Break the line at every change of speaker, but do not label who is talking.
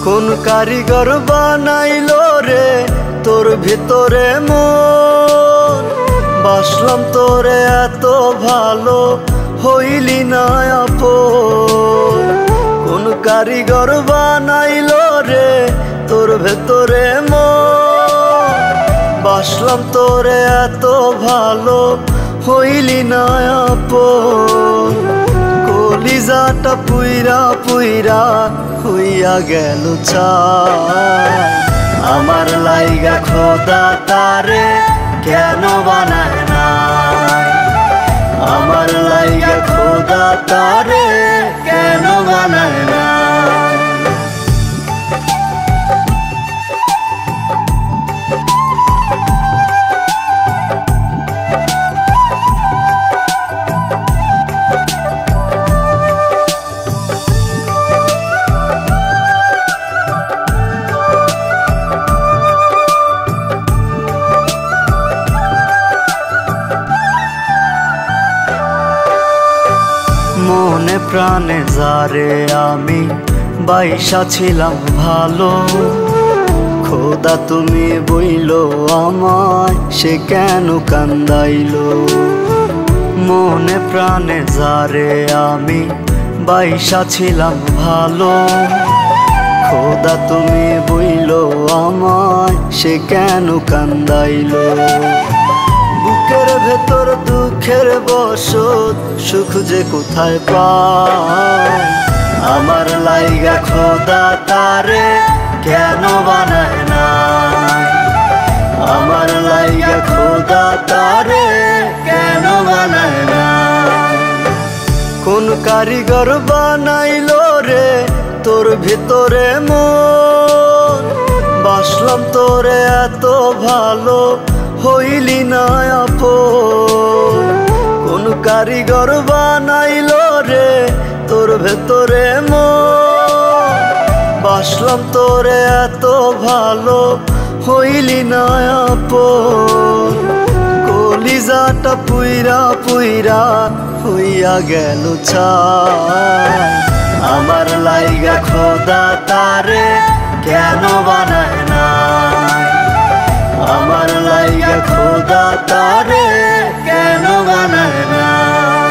কোন কারিগর বানাইলো রে তোর ভিতরে মন? বাসলাম তোরে এত ভালো, হইলি না আপন। কোন কারিগর বানাইলো রে তোর ভেতরে মন? বাসলাম তোরে এত ভালো, হইলি না আপন। কলিজাটা পুইরা পুইরা হইয়া গেল চাই। আমার লাইগা খোদা তারে কেন বানায় নাই? আমার লাইগা খোদা তারে কেন বানায় নাই? মনে প্রাণে যারে আমি বাইসা ছিলাম ভালো, খোদা তুমি বইলো আমায় সে কেন কান্দাইলো? মনে প্রাণে যারে আমি বাইসা ছিলাম ভালো, খোদা তুমি বইলো আমায় সে কেন কান্দাইলো? বুকের ভেতর দুঃখের বসত, সুখ যে কোথায় পাই? আমার লাইগা খোদা তারে কেন বানায় নাই? আমার লাইগা খোদা তারে কেন বানায় নাই? কোন কারিগর বানাইলো রে তোর ভিতরে মন? বাসলাম তোরে এত ভালো, হইলি না আপন। কোন কারিগর বানাইলো রে তোর ভেতরে মন? বাসলাম তোরে এত ভালো, হইলি না আপন। কলিজাটা পুইরা পুইরা হইয়া গেল ছাই। আমার লাইগা খোদা তারে কেন বানায় নাই? আমার লাইগা খোদা তারে কেন বানায় নাই?